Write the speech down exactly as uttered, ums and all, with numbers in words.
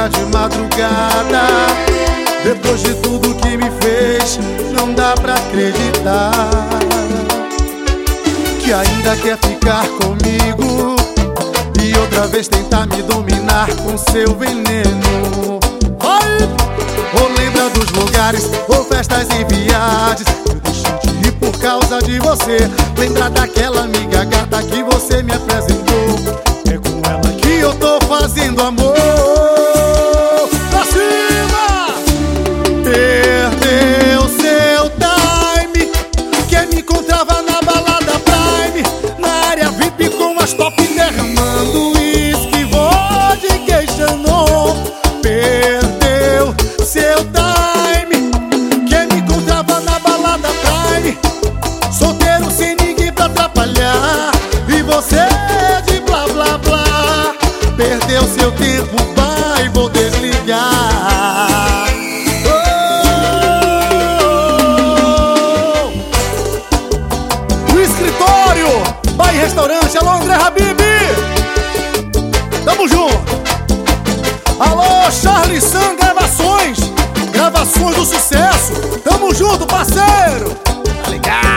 liga de madrugada. Depois de tudo que me fez, não dá pra acreditar que ainda quer ficar comigo e outra vez tentar me dominar com seu veneno. Vai! Ou lembra dos lugares, ou festas e viagens. Eu deixei de ir por causa de você. Lembra daquela amiga gata que você me apresentou. É com ela que eu tô fazendo amor. Pra cima! Perdeu seu time. Quem me encontrava na balada Prime, na área V I P com as top derramando uísque, vodka e Xanon. Perdeu seu time. Quem me encontrava na balada Prime, solteiro sem ninguém pra atrapalhar. E você de blá blá blá, perdeu seu tempo, vai, vou desligar. Oh! O escritório, vai restaurante, alô André Habib, tamo junto. Alô Charlie San Gravações, gravações do sucesso, tamo junto, parceiro. Tá ligado?